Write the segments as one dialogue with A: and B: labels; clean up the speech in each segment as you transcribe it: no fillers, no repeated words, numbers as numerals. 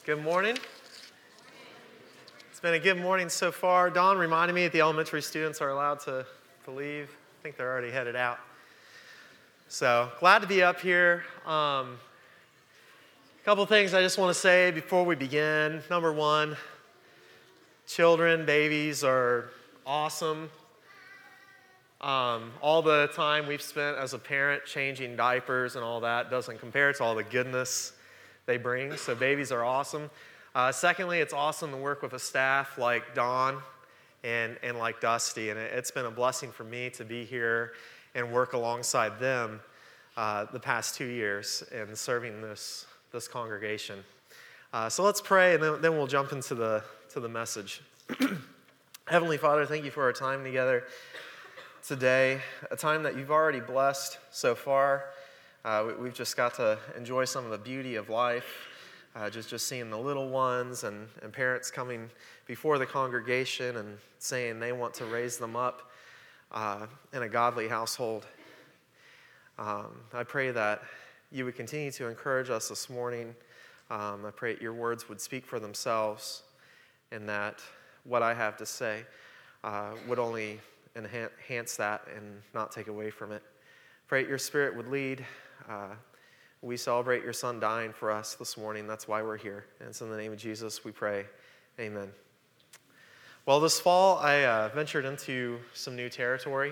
A: Good morning. It's been a good morning so far. Dawn reminded me that the elementary students are allowed to leave. I think they're already headed out. So glad to be up here. A couple things I just want to say before we begin. Number one, children, babies are awesome. All the time we've spent as a parent changing diapers and all that doesn't compare to all the goodness they bring. So babies are awesome. Secondly, it's awesome to work with a staff like Dawn and like Dusty. And it's been a blessing for me to be here and work alongside them the past 2 years in serving this congregation. So let's pray, and then we'll jump into the message. Heavenly Father, thank you for our time together today, a time that you've already blessed so far. We've just got to enjoy some of the beauty of life, just seeing the little ones and parents coming before the congregation and saying they want to raise them up in a godly household. I pray that you would continue to encourage us this morning. I pray that your words would speak for themselves and that what I have to say would only enhance that and not take away from it. Pray that your Spirit would lead. We celebrate your Son dying for us this morning. That's why we're here. And it's in the name of Jesus we pray. Amen. Well, this fall I ventured into some new territory.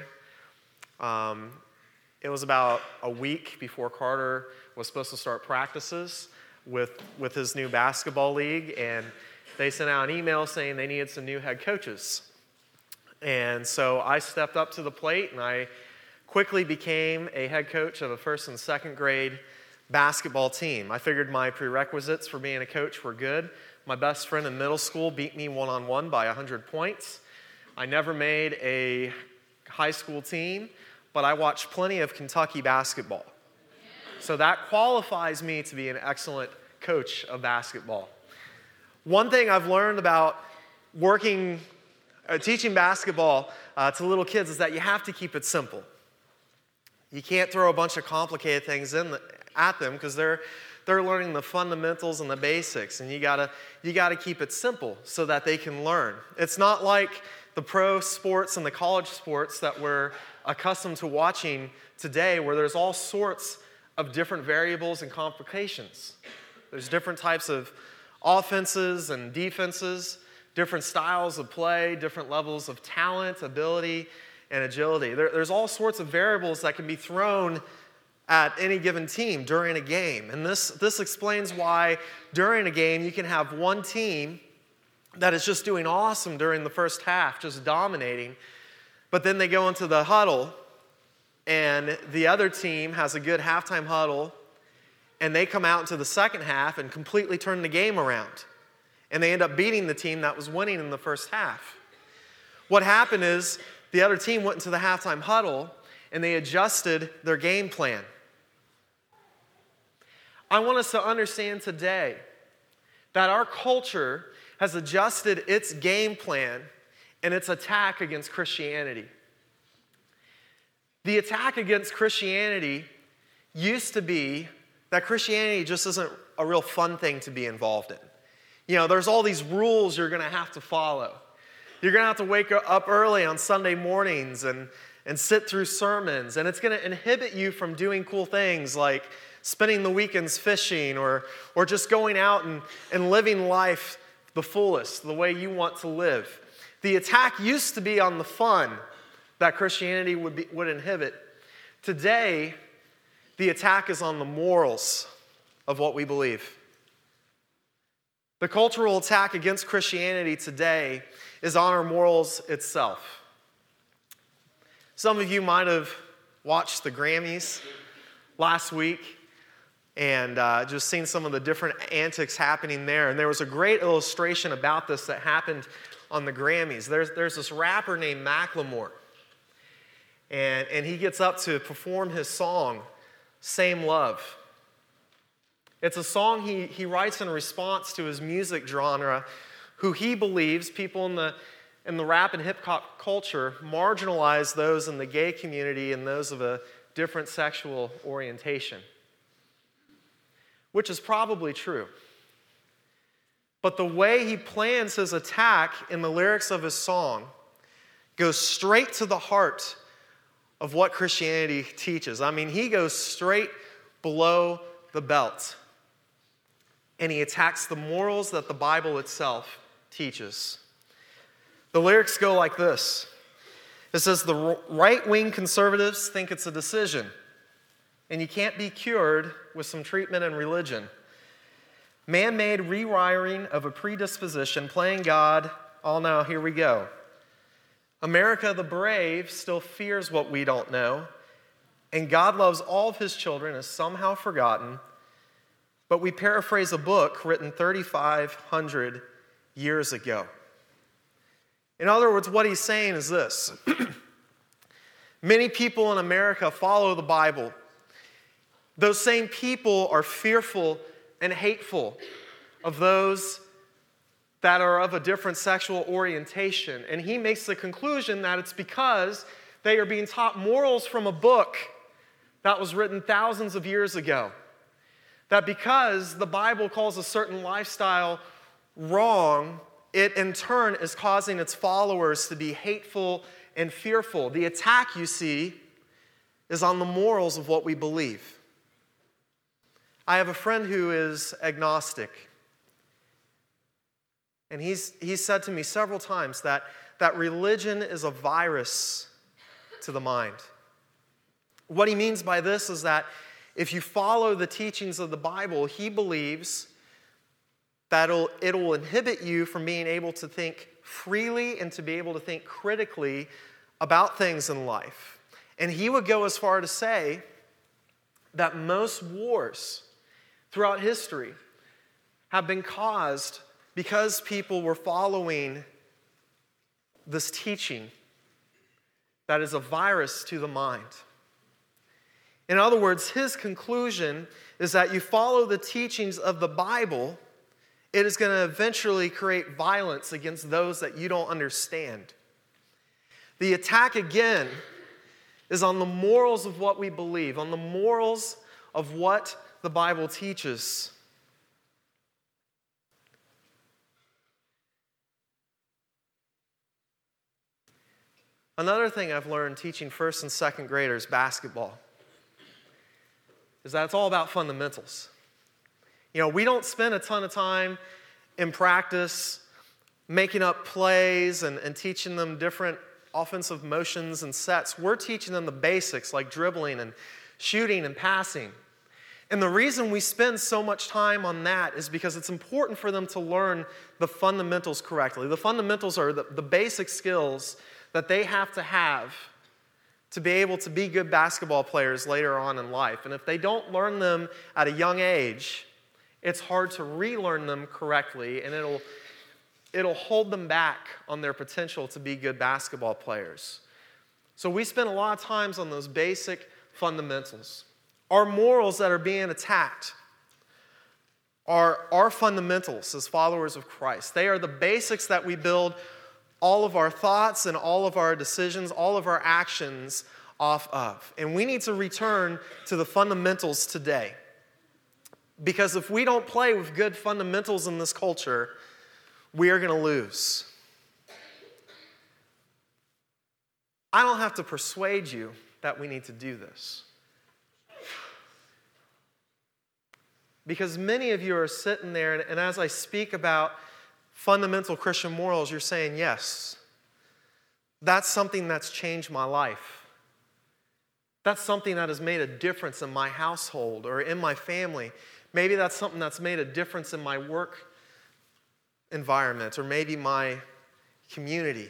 A: It was about a week before Carter was supposed to start practices with his new basketball league, and they sent out an email saying they needed some new head coaches. And so I stepped up to the plate, and I quickly became a head coach of a first and second grade basketball team. I figured my prerequisites for being a coach were good. My best friend in middle school beat me one-on-one by 100 points. I never made a high school team, but I watched plenty of Kentucky basketball. So that qualifies me to be an excellent coach of basketball. One thing I've learned about teaching basketball to little kids is that you have to keep it simple. You can't throw a bunch of complicated things at them because they're learning the fundamentals and the basics, and you gotta keep it simple so that they can learn. It's not like the pro sports and the college sports that we're accustomed to watching today, where there's all sorts of different variables and complications. There's different types of offenses and defenses, different styles of play, different levels of talent, ability, and agility. There's all sorts of variables that can be thrown at any given team during a game. And this explains why during a game you can have one team that is just doing awesome during the first half, just dominating, but then they go into the huddle and the other team has a good halftime huddle and they come out into the second half and completely turn the game around. And they end up beating the team that was winning in the first half. What happened is the other team went into the halftime huddle and they adjusted their game plan. I want us to understand today that our culture has adjusted its game plan and its attack against Christianity. The attack against Christianity used to be that Christianity just isn't a real fun thing to be involved in. You know, there's all these rules you're going to have to follow. You're going to have to wake up early on Sunday mornings and sit through sermons, and it's going to inhibit you from doing cool things like spending the weekends fishing or just going out and living life the fullest, the way you want to live. The attack used to be on the fun that Christianity would inhibit. Today, the attack is on the morals of what we believe. The cultural attack against Christianity today is on our morals itself. Some of you might have watched the Grammys last week and just seen some of the different antics happening there. And there was a great illustration about this that happened on the Grammys. There's this rapper named Macklemore. And he gets up to perform his song, Same Love. It's a song he writes in response to his music genre, who he believes people in the rap and hip-hop culture marginalize those in the gay community and those of a different sexual orientation, which is probably true. But the way he plans his attack in the lyrics of his song goes straight to the heart of what Christianity teaches. I mean, he goes straight below the belt. And he attacks the morals that the Bible itself teaches. The lyrics go like this. It says, the right-wing conservatives think it's a decision, and you can't be cured with some treatment and religion. Man-made rewiring of a predisposition, playing God, oh no, here we go. America the brave still fears what we don't know, and God loves all of his children is somehow forgotten, but we paraphrase a book written 3,500 years ago. In other words, what he's saying is this. Many people in America follow the Bible. Those same people are fearful and hateful of those that are of a different sexual orientation. And he makes the conclusion that it's because they are being taught morals from a book that was written thousands of years ago. That because the Bible calls a certain lifestyle wrong, it in turn is causing its followers to be hateful and fearful. The attack, you see, is on the morals of what we believe. I have a friend who is agnostic. And he's said to me several times that religion is a virus to the mind. What he means by this is that if you follow the teachings of the Bible, he believes that it will inhibit you from being able to think freely and to be able to think critically about things in life. And he would go as far to say that most wars throughout history have been caused because people were following this teaching that is a virus to the mind. In other words, his conclusion is that you follow the teachings of the Bible, it is going to eventually create violence against those that you don't understand. The attack, again, is on the morals of what we believe, on the morals of what the Bible teaches. Another thing I've learned teaching first and second graders basketball is that it's all about fundamentals. You know, we don't spend a ton of time in practice making up plays and teaching them different offensive motions and sets. We're teaching them the basics like dribbling and shooting and passing. And the reason we spend so much time on that is because it's important for them to learn the fundamentals correctly. The fundamentals are the basic skills that they have to be able to be good basketball players later on in life. And if they don't learn them at a young age, it's hard to relearn them correctly, and it'll hold them back on their potential to be good basketball players. So we spend a lot of times on those basic fundamentals. Our morals that are being attacked are our fundamentals as followers of Christ. They are the basics that we build all of our thoughts and all of our decisions, all of our actions off of. And we need to return to the fundamentals today. Because if we don't play with good fundamentals in this culture, we are going to lose. I don't have to persuade you that we need to do this. Because many of you are sitting there, and as I speak about fundamental Christian morals, you're saying, yes, that's something that's changed my life. That's something that has made a difference in my household or in my family. Maybe that's something that's made a difference in my work environment or maybe my community.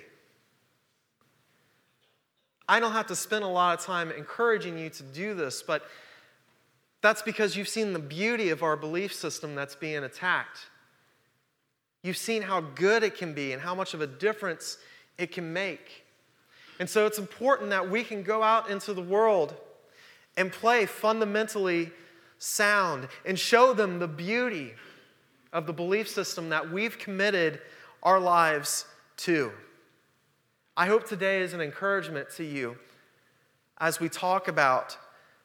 A: I don't have to spend a lot of time encouraging you to do this, but that's because you've seen the beauty of our belief system that's being attacked. You've seen how good it can be and how much of a difference it can make. And so it's important that we can go out into the world and play fundamentally sound and show them the beauty of the belief system that we've committed our lives to. I hope today is an encouragement to you as we talk about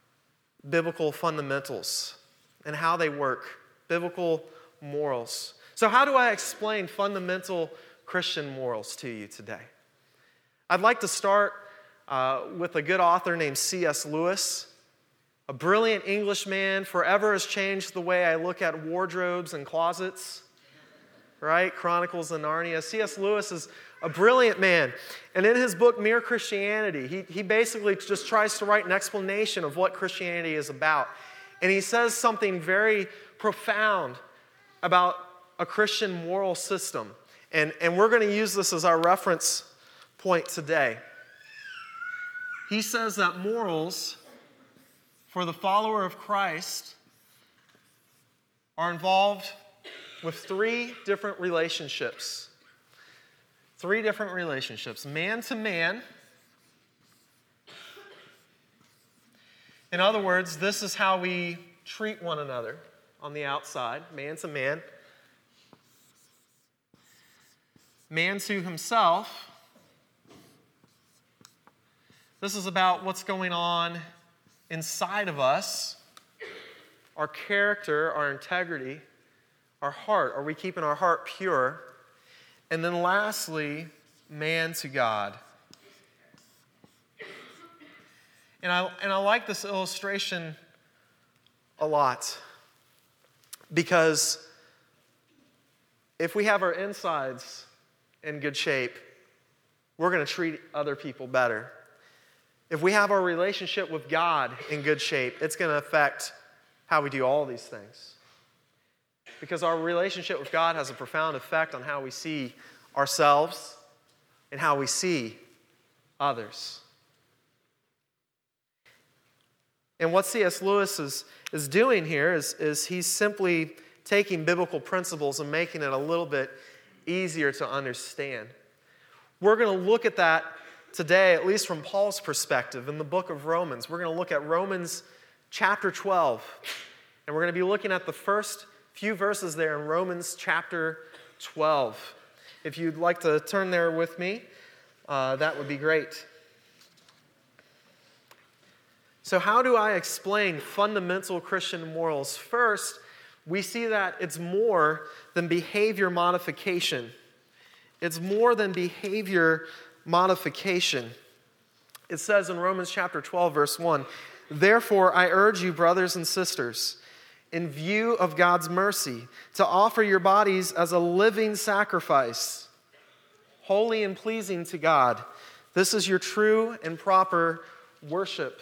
A: biblical fundamentals and how they work, biblical morals. So how do I explain fundamental Christian morals to you today? I'd like to start with a good author named C.S. Lewis, a brilliant Englishman, forever has changed the way I look at wardrobes and closets, right? Chronicles of Narnia. C.S. Lewis is a brilliant man. And in his book, Mere Christianity, he basically just tries to write an explanation of what Christianity is about. And he says something very profound about a Christian moral system. And we're going to use this as our reference point today. He says that morals for the follower of Christ are involved with three different relationships. Three different relationships. Man to man. In other words, this is how we treat one another on the outside, man to man. Man to himself. This is about what's going on inside of us, our character, our integrity, our heart. Are we keeping our heart pure? And then lastly, man to God. And I like this illustration a lot because if we have our insides in good shape, we're going to treat other people better. If we have our relationship with God in good shape, it's going to affect how we do all these things. Because our relationship with God has a profound effect on how we see ourselves and how we see others. And what C.S. Lewis is doing here is he's simply taking biblical principles and making it a little bit easier to understand. We're going to look at that today, at least from Paul's perspective, in the book of Romans. We're going to look at Romans chapter 12. And we're going to be looking at the first few verses there in Romans chapter 12. If you'd like to turn there with me, that would be great. So how do I explain fundamental Christian morals? First, we see that it's more than behavior modification. It's more than behavior modification. It says in Romans chapter 12, verse 1, "Therefore I urge you, brothers and sisters, in view of God's mercy, to offer your bodies as a living sacrifice, holy and pleasing to God. This is your true and proper worship."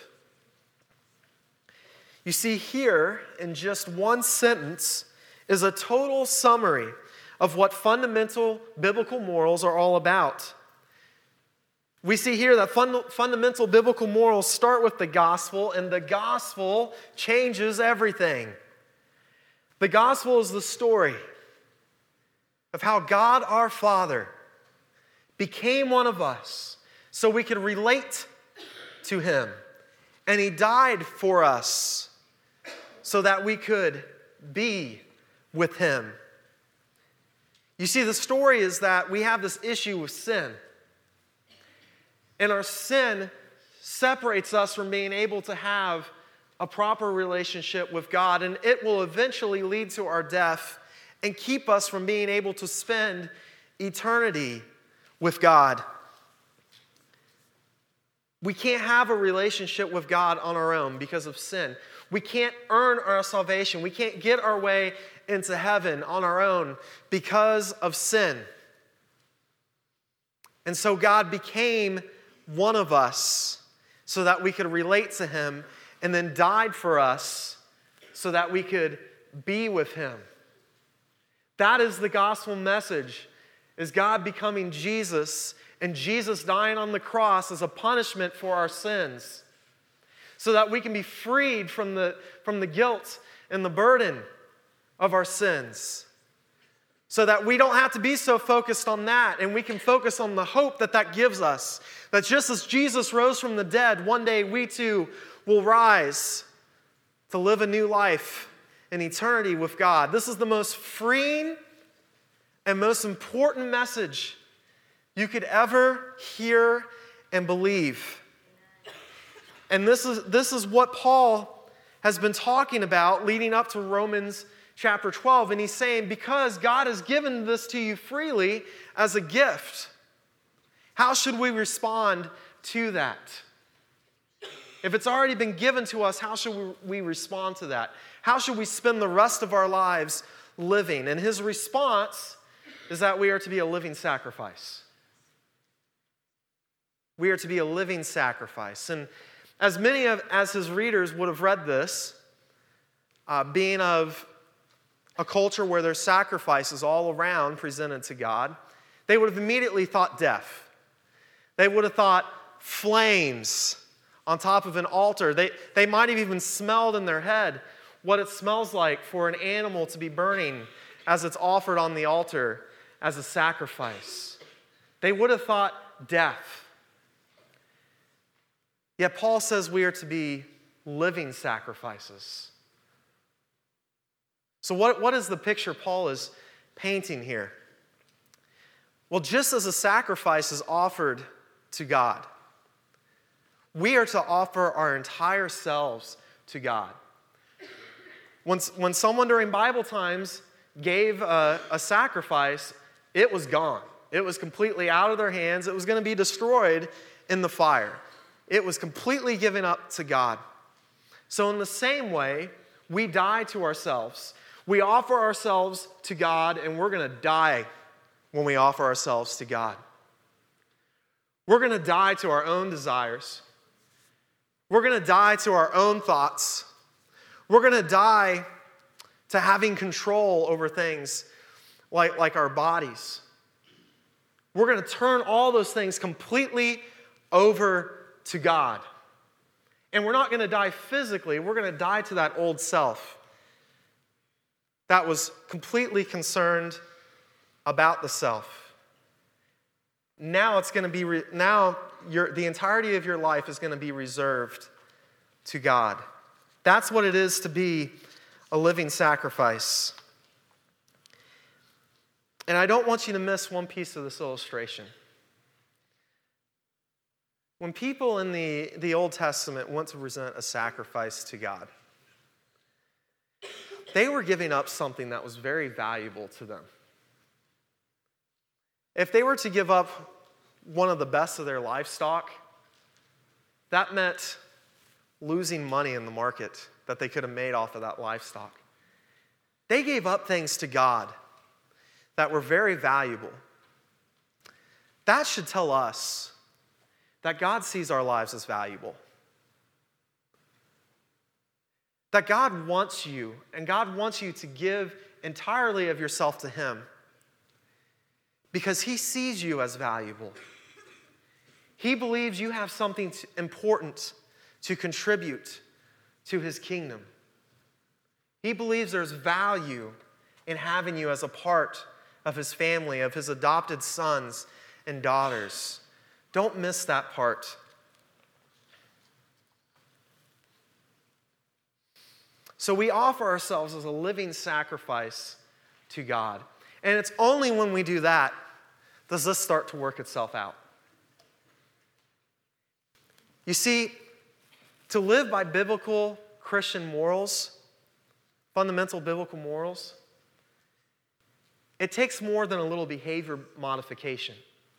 A: You see, here, in just one sentence, is a total summary of what fundamental biblical morals are all about. We see here that fundamental biblical morals start with the gospel, and the gospel changes everything. The gospel is the story of how God our Father became one of us so we could relate to Him. And He died for us so that we could be with Him. You see, the story is that we have this issue with sin. And our sin separates us from being able to have a proper relationship with God, and it will eventually lead to our death and keep us from being able to spend eternity with God. We can't have a relationship with God on our own because of sin. We can't earn our salvation. We can't get our way into heaven on our own because of sin. And so God became one of us so that we could relate to Him, and then died for us so that we could be with Him. That is the gospel message, is God becoming Jesus, and Jesus dying on the cross as a punishment for our sins, so that we can be freed from the guilt and the burden of our sins. So that we don't have to be so focused on that, and we can focus on the hope that gives us. That just as Jesus rose from the dead, one day we too will rise to live a new life in eternity with God. This is the most freeing and most important message you could ever hear and believe. And this is what Paul has been talking about leading up to Romans chapter 12, and he's saying, because God has given this to you freely as a gift, how should we respond to that? If it's already been given to us, how should we respond to that? How should we spend the rest of our lives living? And his response is that we are to be a living sacrifice. We are to be a living sacrifice. And as many as his readers would have read this, being of a culture where there's sacrifices all around presented to God, they would have immediately thought death. They would have thought flames on top of an altar. They might have even smelled in their head what it smells like for an animal to be burning as it's offered on the altar as a sacrifice. They would have thought death. Yet Paul says we are to be living sacrifices. So what is the picture Paul is painting here? Well, just as a sacrifice is offered to God, we are to offer our entire selves to God. When someone during Bible times gave a sacrifice, it was gone. It was completely out of their hands. It was going to be destroyed in the fire. It was completely given up to God. So in the same way, we die to ourselves. We offer ourselves to God, and we're going to die when we offer ourselves to God. We're going to die to our own desires. We're going to die to our own thoughts. We're going to die to having control over things like our bodies. We're going to turn all those things completely over to God. And we're not going to die physically. We're going to die to that old self that was completely concerned about the self. Now it's going to be the entirety of your life is going to be reserved to God. That's what it is to be a living sacrifice. And I don't want you to miss one piece of this illustration. When people in the Old Testament went to present a sacrifice to God, they were giving up something that was very valuable to them. If they were to give up one of the best of their livestock, that meant losing money in the market that they could have made off of that livestock. They gave up things to God that were very valuable. That should tell us that God sees our lives as valuable. That God wants you, and God wants you to give entirely of yourself to Him because He sees you as valuable. He believes you have something important to contribute to His kingdom. He believes there's value in having you as a part of His family, of His adopted sons and daughters. Don't miss that part. So we offer ourselves as a living sacrifice to God. And it's only when we do that does this start to work itself out. You see, to live by biblical Christian morals, fundamental biblical morals, it takes more than a little behavior modification.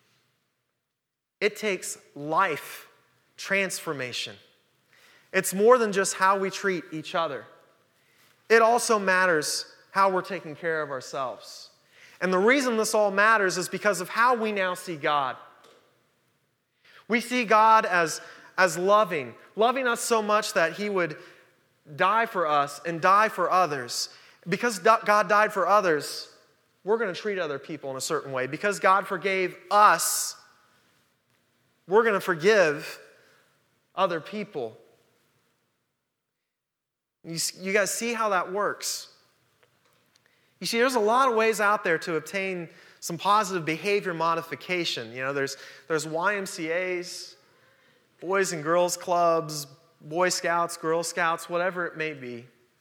A: It takes life transformation. It's more than just how we treat each other. It also matters how we're taking care of ourselves. And the reason this all matters is because of how we now see God. We see God as loving us so much that He would die for us and die for others. Because God died for others, we're going to treat other people in a certain way. Because God forgave us, we're going to forgive other people. You guys see how that works? You see, there's a lot of ways out there to obtain some positive behavior modification. You know, there's YMCAs, Boys and Girls Clubs, Boy Scouts, Girl Scouts, whatever it may be.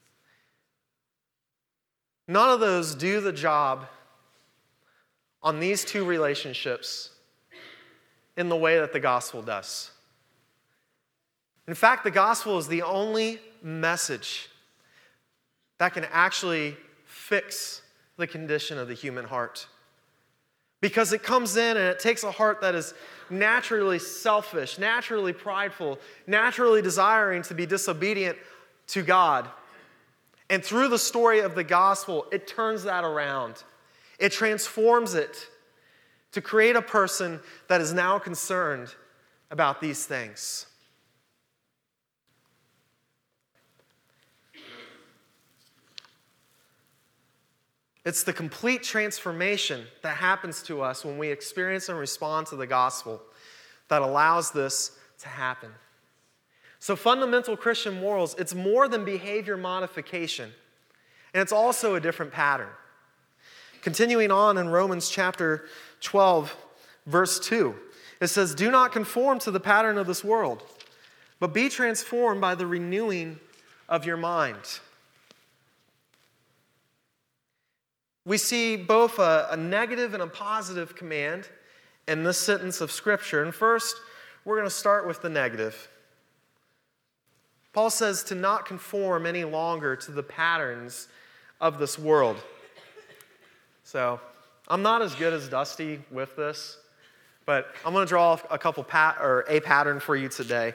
A: None of those do the job on these two relationships in the way that the gospel does. In fact, the gospel is the only message that can actually fix the condition of the human heart. Because it comes in and it takes a heart that is naturally selfish, naturally prideful, naturally desiring to be disobedient to God. And through the story of the gospel, it turns that around. It transforms it to create a person that is now concerned about these things. It's the complete transformation that happens to us when we experience and respond to the gospel that allows this to happen. So fundamental Christian morals, it's more than behavior modification, and it's also a different pattern. Continuing on in Romans chapter 12, verse 2, it says, "Do not conform to the pattern of this world, but be transformed by the renewing of your mind." We see both a negative and a positive command in this sentence of Scripture. And first, we're going to start with the negative. Paul says to not conform any longer to the patterns of this world. So, I'm not as good as Dusty with this, but I'm going to draw a pattern for you today.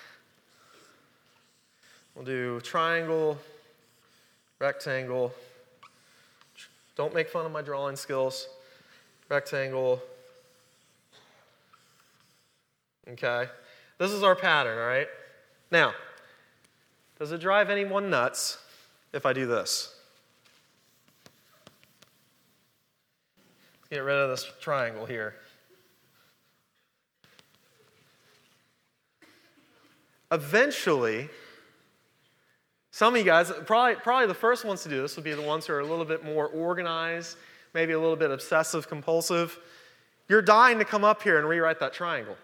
A: We'll do triangle, rectangle. Don't make fun of my drawing skills. Rectangle. Okay. This is our pattern, all right? Now, does it drive anyone nuts if I do this? Let's get rid of this triangle here. Eventually, some of you guys, probably the first ones to do this would be the ones who are a little bit more organized, maybe a little bit obsessive, compulsive. You're dying to come up here and rewrite that triangle.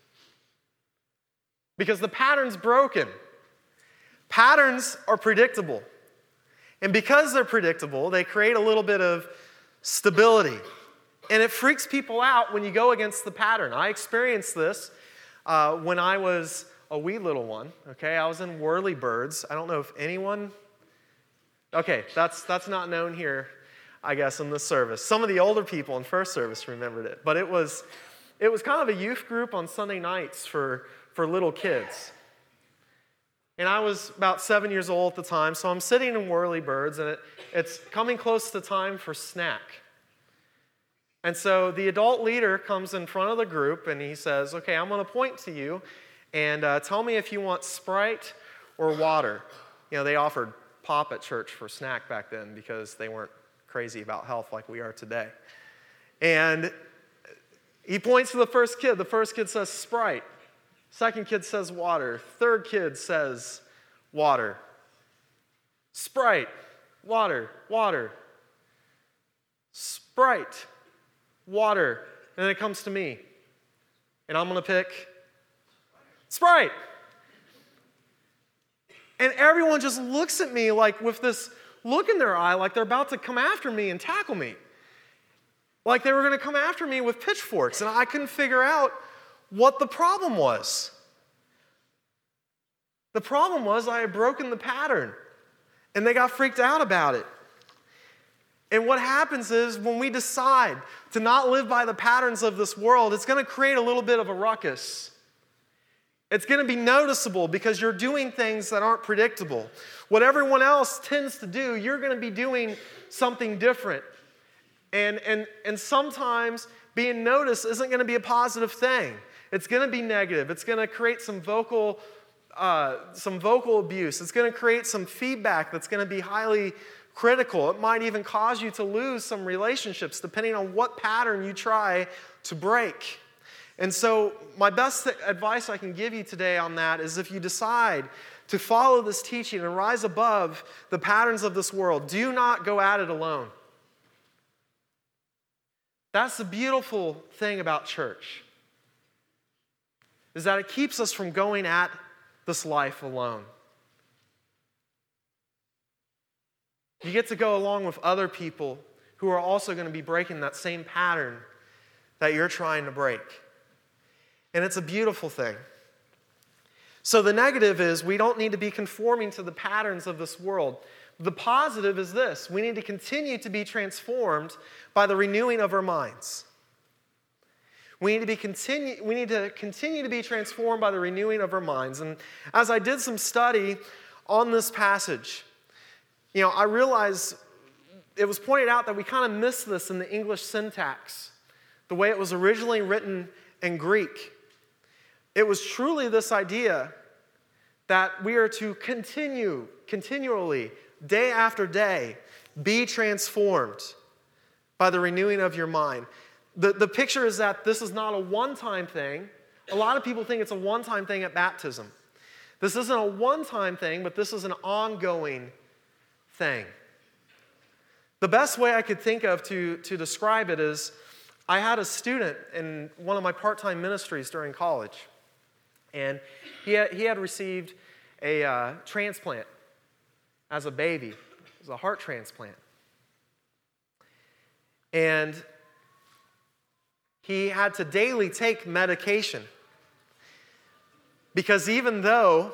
A: Because the pattern's broken. Patterns are predictable. And because they're predictable, they create a little bit of stability. And it freaks people out when you go against the pattern. I experienced this when I was a wee little one, okay? I was in Whirlybirds. I don't know if anyone... Okay, that's not known here, I guess, in this service. Some of the older people in first service remembered it. But it was kind of a youth group on Sunday nights for little kids. And I was about 7 years old at the time, so I'm sitting in Whirlybirds, and it's coming close to time for snack. And so the adult leader comes in front of the group, and he says, "Okay, I'm going to point to you, and tell me if you want Sprite or water." You know, they offered pop at church for snack back then because they weren't crazy about health like we are today. And he points to the first kid. The first kid says Sprite. Second kid says water. Third kid says water. Sprite, water, water. Sprite, water. And then it comes to me. And I'm going to pick Sprite. And everyone just looks at me like with this look in their eye like they're about to come after me and tackle me. Like they were going to come after me with pitchforks. And I couldn't figure out what the problem was. The problem was I had broken the pattern. And they got freaked out about it. And what happens is when we decide to not live by the patterns of this world, it's going to create a little bit of a ruckus. It's going to be noticeable because you're doing things that aren't predictable. What everyone else tends to do, you're going to be doing something different. And sometimes being noticed isn't going to be a positive thing. It's going to be negative. It's going to create some vocal abuse. It's going to create some feedback that's going to be highly critical. It might even cause you to lose some relationships depending on what pattern you try to break. And so my best advice I can give you today on that is if you decide to follow this teaching and rise above the patterns of this world, do not go at it alone. That's the beautiful thing about church, is that it keeps us from going at this life alone. You get to go along with other people who are also going to be breaking that same pattern that you're trying to break. And it's a beautiful thing. So the negative is we don't need to be conforming to the patterns of this world. The positive is this: we need to continue to be transformed by the renewing of our minds. We need to continue to be transformed by the renewing of our minds. And as I did some study on this passage, I realized it was pointed out that we kind of missed this in the English syntax, the way it was originally written in Greek. It was truly this idea that we are to continually, day after day, be transformed by the renewing of your mind. The picture is that this is not a one-time thing. A lot of people think it's a one-time thing at baptism. This isn't a one-time thing, but this is an ongoing thing. The best way I could think of to describe it is, I had a student in one of my part-time ministries during college, and he had received a transplant as a baby. It was a heart transplant. And he had to daily take medication because even though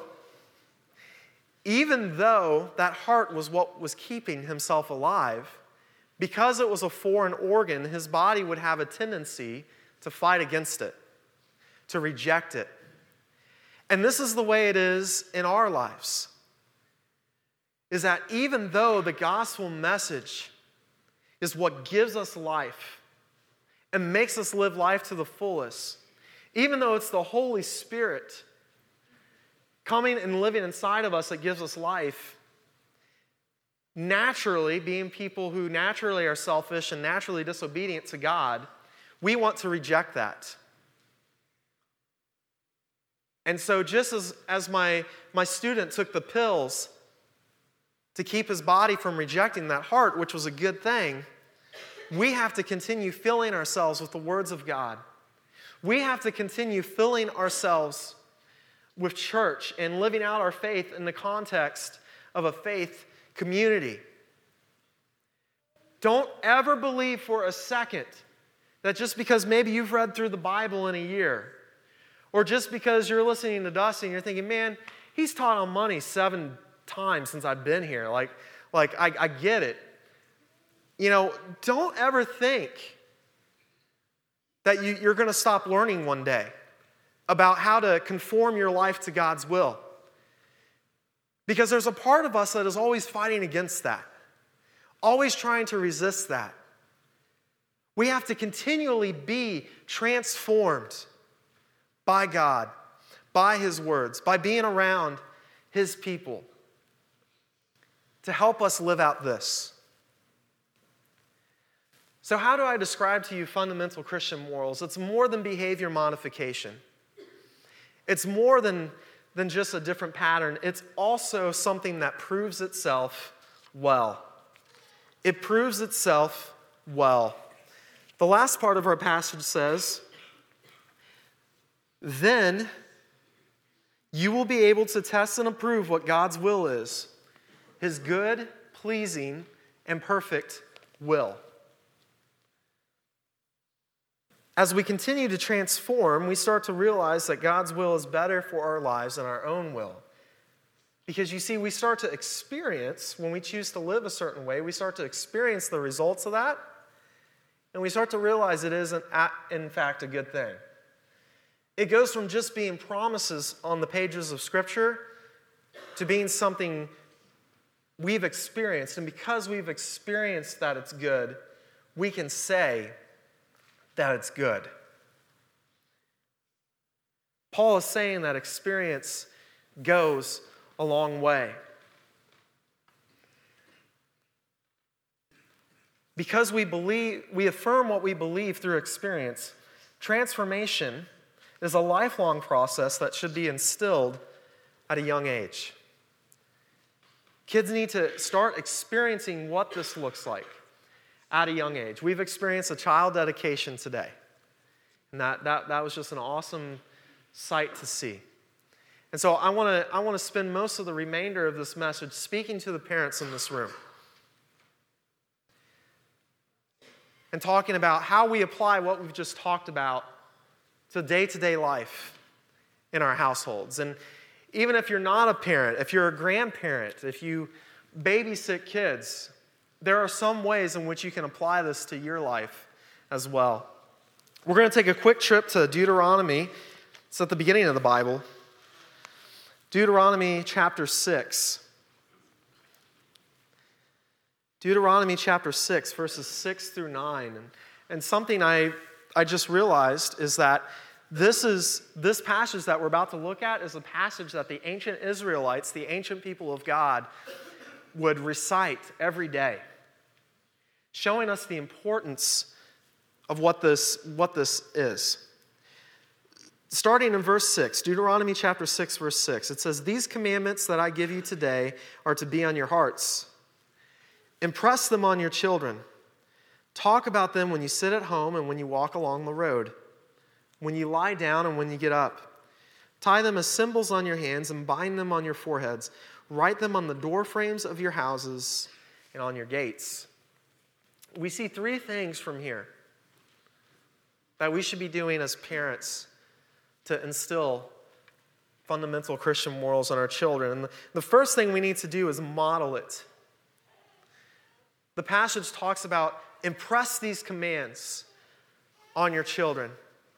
A: that heart was what was keeping himself alive, because it was a foreign organ, his body would have a tendency to fight against it, to reject it. And this is the way it is in our lives, is that even though the gospel message is what gives us life and makes us live life to the fullest, even though it's the Holy Spirit coming and living inside of us that gives us life, naturally, being people who naturally are selfish and naturally disobedient to God, we want to reject that. And so just as my student took the pills to keep his body from rejecting that heart, which was a good thing, we have to continue filling ourselves with the words of God. We have to continue filling ourselves with church and living out our faith in the context of a faith community. Don't ever believe for a second that just because maybe you've read through the Bible in a year, or just because you're listening to Dusty and you're thinking, man, he's taught on money 7 times since I've been here. I get it. Don't ever think that you're going to stop learning one day about how to conform your life to God's will. Because there's a part of us that is always fighting against that, always trying to resist that. We have to continually be transformed by God, by His words, by being around His people to help us live out this. So how do I describe to you fundamental Christian morals? It's more than behavior modification. It's more than just a different pattern. It's also something that proves itself well. It proves itself well. The last part of our passage says, then you will be able to test and approve what God's will is, His good, pleasing, and perfect will. As we continue to transform, we start to realize that God's will is better for our lives than our own will. Because you see, we start to experience, when we choose to live a certain way, we start to experience the results of that, and we start to realize it isn't, in fact, a good thing. It goes from just being promises on the pages of Scripture to being something we've experienced. And because we've experienced that it's good, we can say that it's good. Paul is saying that experience goes a long way. Because we affirm what we believe through experience, transformation is a lifelong process that should be instilled at a young age. Kids need to start experiencing what this looks like at a young age. We've experienced a child dedication today. And that was just an awesome sight to see. And so I want to spend most of the remainder of this message speaking to the parents in this room and talking about how we apply what we've just talked about to day-to-day life in our households. And even if you're not a parent, if you're a grandparent, if you babysit kids, there are some ways in which you can apply this to your life as well. We're going to take a quick trip to Deuteronomy. It's at the beginning of the Bible. Deuteronomy chapter 6. Deuteronomy chapter 6, verses 6 through 9. And something I just realized is that this passage that we're about to look at is a passage that the ancient Israelites, the ancient people of God, would recite every day, showing us the importance of what this is. Starting in verse 6, Deuteronomy chapter 6, verse 6, it says, "These commandments that I give you today are to be on your hearts. Impress them on your children. Talk about them when you sit at home and when you walk along the road, when you lie down and when you get up. Tie them as symbols on your hands and bind them on your foreheads. Write them on the door frames of your houses and on your gates." We see three things from here that we should be doing as parents to instill fundamental Christian morals on our children. And the first thing we need to do is model it. The passage talks about impress these commands on your children.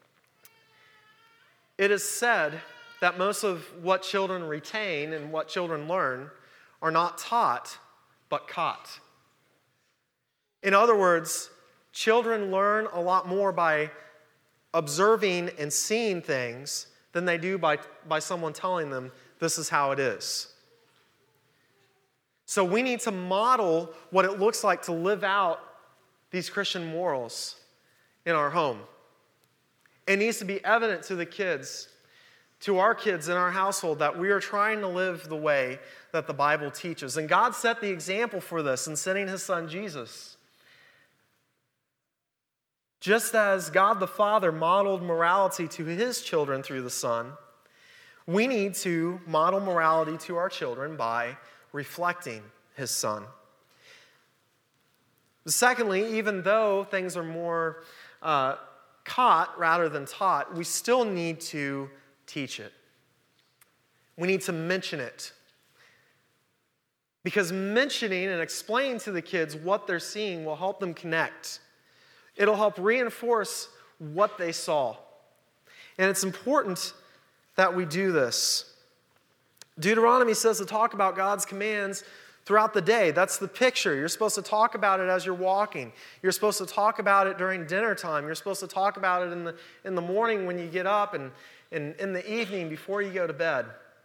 A: It is said that most of what children retain and what children learn are not taught, but caught. In other words, children learn a lot more by observing and seeing things than they do by someone telling them this is how it is. So we need to model what it looks like to live out these Christian morals in our home. It needs to be evident to the kids, to our kids in our household, that we are trying to live the way that the Bible teaches. And God set the example for this in sending His Son Jesus. Just as God the Father modeled morality to His children through the Son, we need to model morality to our children by reflecting His Son. Secondly, even though things are more caught rather than taught, we still need to teach it. We need to mention it. Because mentioning and explaining to the kids what they're seeing will help them connect. It'll help reinforce what they saw. And it's important that we do this. Deuteronomy says to talk about God's commands throughout the day. That's the picture. You're supposed to talk about it as you're walking. You're supposed to talk about it during dinner time. You're supposed to talk about it in the morning when you get up and in the evening before you go to bed.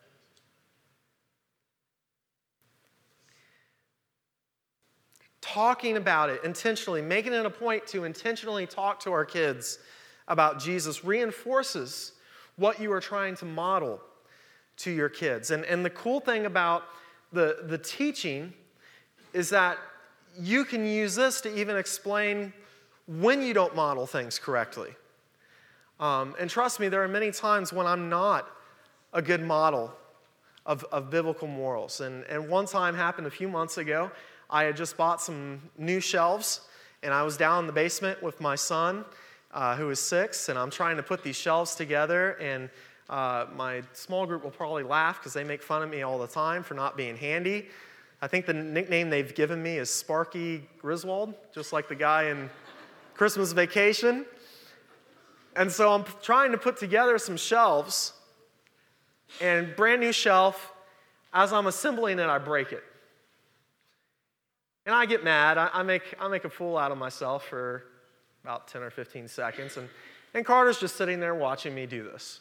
A: Talking about it intentionally, making it a point to intentionally talk to our kids about Jesus reinforces what you are trying to model to your kids. And the cool thing about the teaching is that you can use this to even explain when you don't model things correctly. And trust me, there are many times when I'm not a good model of biblical morals. And one time happened a few months ago. I had just bought some new shelves, and I was down in the basement with my son, who is 6, and I'm trying to put these shelves together, and my small group will probably laugh because they make fun of me all the time for not being handy. I think the nickname they've given me is Sparky Griswold, just like the guy in Christmas Vacation. And so I'm trying to put together some shelves, and brand new shelf, as I'm assembling it, I break it. And I get mad. I make a fool out of myself for about 10 or 15 seconds. And Carter's just sitting there watching me do this.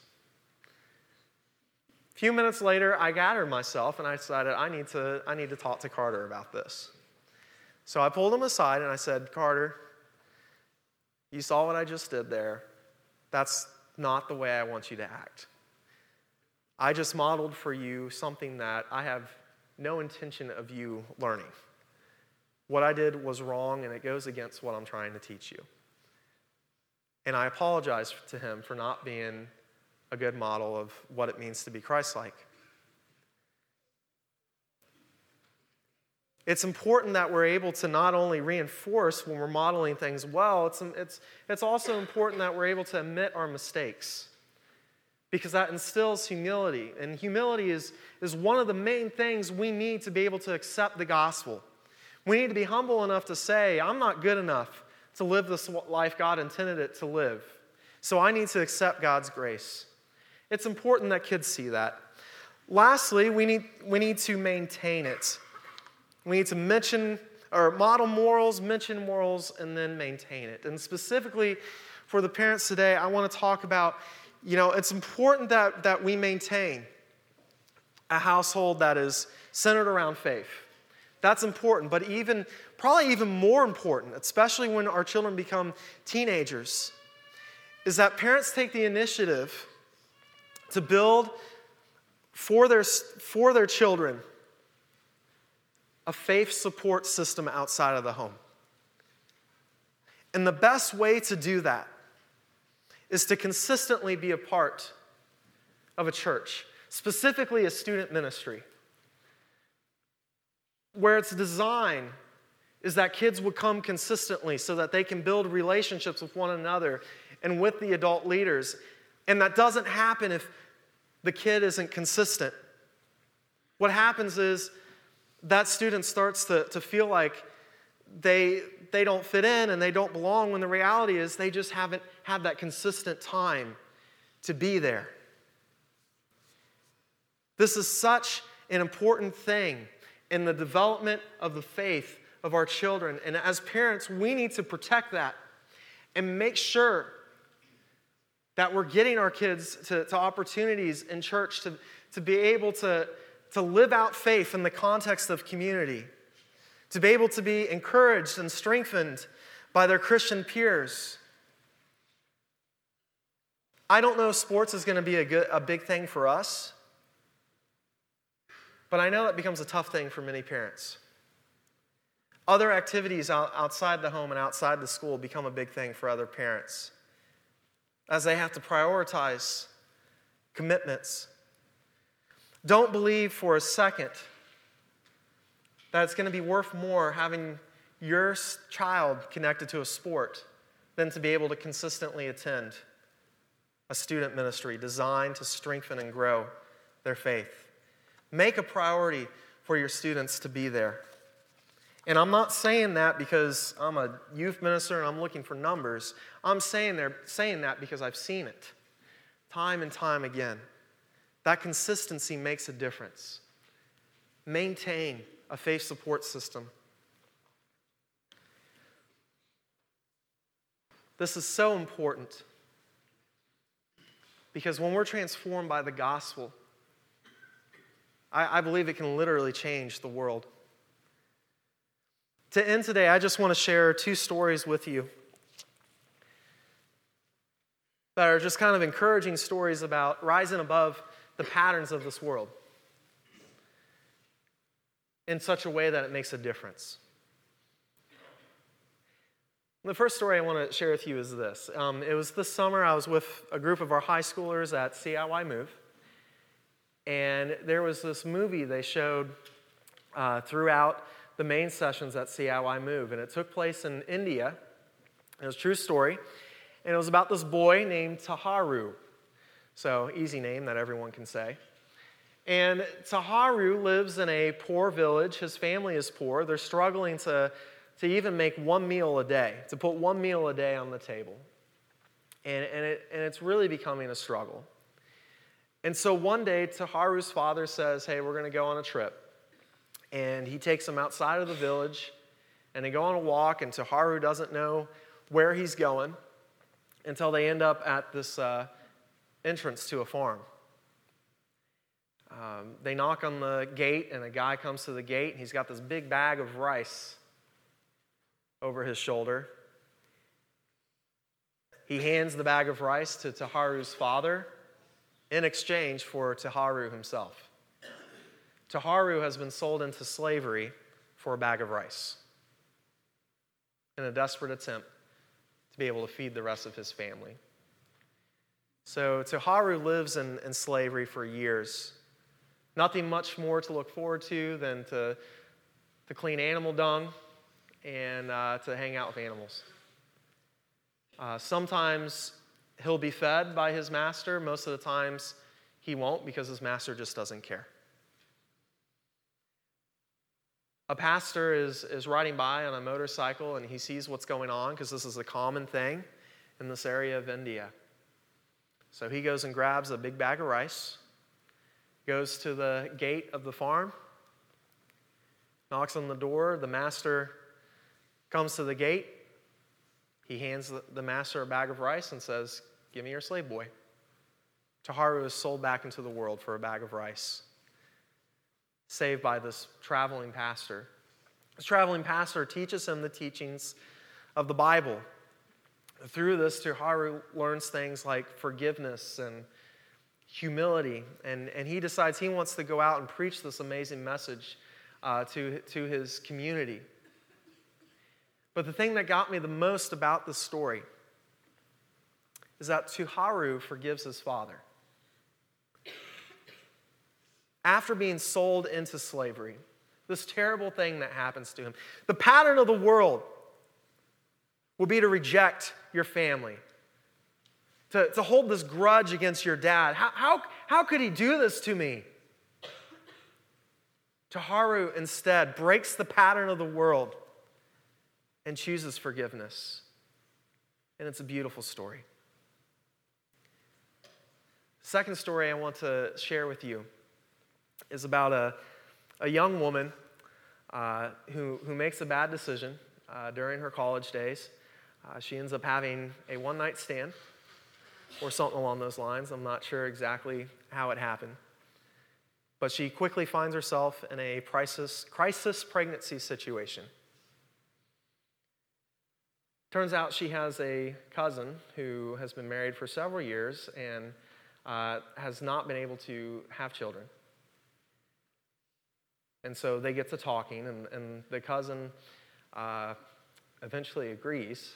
A: A few minutes later, I gathered myself and I decided I need to talk to Carter about this. So I pulled him aside and I said, "Carter, you saw what I just did there. That's not the way I want you to act. I just modeled for you something that I have no intention of you learning. What I did was wrong, and it goes against what I'm trying to teach you." And I apologize to him for not being a good model of what it means to be Christ-like. It's important that we're able to not only reinforce when we're modeling things well, it's also important that we're able to admit our mistakes because that instills humility. And humility is one of the main things we need to be able to accept the gospel. We need to be humble enough to say, I'm not good enough to live this life God intended it to live. So I need to accept God's grace. It's important that kids see that. Lastly, we need to maintain it. We need to model morals, mention morals, and then maintain it. And specifically for the parents today, I want to talk about, it's important that we maintain a household that is centered around faith. That's important, but probably even more important, especially when our children become teenagers, is that parents take the initiative to build for their children a faith support system outside of the home. And the best way to do that is to consistently be a part of a church, specifically a student ministry, where its design is that kids would come consistently so that they can build relationships with one another and with the adult leaders. And that doesn't happen if the kid isn't consistent. What happens is that student starts to feel like they don't fit in and they don't belong, when the reality is they just haven't had that consistent time to be there. This is such an important thing in the development of the faith of our children. And as parents, we need to protect that and make sure that we're getting our kids to opportunities in church to be able to live out faith in the context of community, to be able to be encouraged and strengthened by their Christian peers. I don't know if sports is going to be a big thing for us, but I know that becomes a tough thing for many parents. Other activities outside the home and outside the school become a big thing for other parents, as they have to prioritize commitments. Don't believe for a second that it's going to be worth more having your child connected to a sport than to be able to consistently attend a student ministry designed to strengthen and grow their faith. Make a priority for your students to be there. And I'm not saying that because I'm a youth minister and I'm looking for numbers. I'm saying that because I've seen it time and time again. That consistency makes a difference. Maintain a faith support system. This is so important because when we're transformed by the gospel, I believe it can literally change the world. To end today, I just want to share 2 stories with you that are just kind of encouraging stories about rising above the patterns of this world in such a way that it makes a difference. The first story I want to share with you is this. It was this summer. I was with a group of our high schoolers at CIY Move. And there was this movie they showed throughout the main sessions at CIY Move. And it took place in India. It was a true story. And it was about this boy named Taharu. So, easy name that everyone can say. And Taharu lives in a poor village. His family is poor. They're struggling to even make one meal a day, to put one meal a day on the table. And it's really becoming a struggle. And so one day, Taharu's father says, hey, we're going to go on a trip. And he takes him outside of the village, and they go on a walk, and Taharu doesn't know where he's going until they end up at this entrance to a farm. They knock on the gate, and a guy comes to the gate, and he's got this big bag of rice over his shoulder. He hands the bag of rice to Taharu's father in exchange for Taharu himself. Taharu has been sold into slavery for a bag of rice in a desperate attempt to be able to feed the rest of his family. So Taharu lives in slavery for years. Nothing much more to look forward to than to clean animal dung and to hang out with animals. Sometimes He'll be fed by his master. Most of the times he won't, because his master just doesn't care. A pastor is riding by on a motorcycle and he sees what's going on, because this is a common thing in this area of India. So he goes and grabs a big bag of rice, goes to the gate of the farm, knocks on the door. The master comes to the gate. He hands the master a bag of rice and says, "Give me your slave boy." Taharu is sold back into the world for a bag of rice, saved by this traveling pastor. This traveling pastor teaches him the teachings of the Bible. Through this, Taharu learns things like forgiveness and humility, and he decides he wants to go out and preach this amazing message to his community. But the thing that got me the most about this story is that Taharu forgives his father. After being sold into slavery, this terrible thing that happens to him, the pattern of the world will be to reject your family, to hold this grudge against your dad. How could he do this to me? Taharu instead breaks the pattern of the world and chooses forgiveness. And it's a beautiful story. Second story I want to share with you is about a young woman who makes a bad decision during her college days. She ends up having a one-night stand or something along those lines. I'm not sure exactly how it happened. But she quickly finds herself in a crisis pregnancy situation. Turns out she has a cousin who has been married for several years and has not been able to have children. And so they get to talking, and the cousin eventually agrees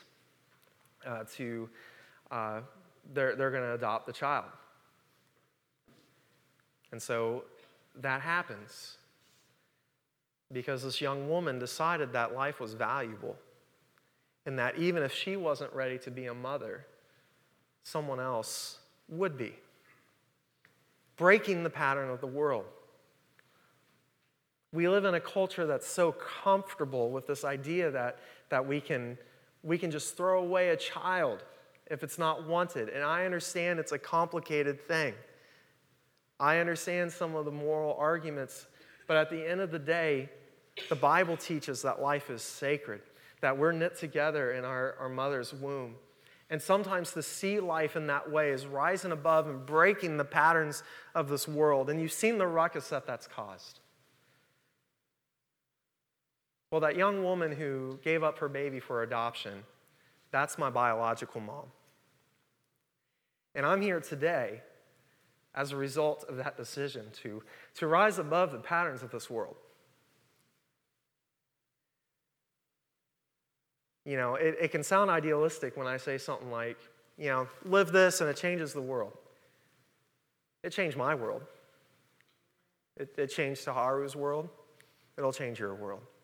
A: they're going to adopt the child. And so that happens because this young woman decided that life was valuable, and that even if she wasn't ready to be a mother, someone else would be. Breaking the pattern of the world. We live in a culture that's so comfortable with this idea that we can just throw away a child if it's not wanted. And I understand it's a complicated thing. I understand some of the moral arguments, but at the end of the day, the Bible teaches that life is sacred, that we're knit together in our mother's womb. And sometimes to see life in that way is rising above and breaking the patterns of this world. And you've seen the ruckus that's caused. Well, that young woman who gave up her baby for adoption, that's my biological mom. And I'm here today as a result of that decision to rise above the patterns of this world. You know, it can sound idealistic when I say something like, live this and it changes the world. It changed my world. It changed Taharu's world. It'll change your world.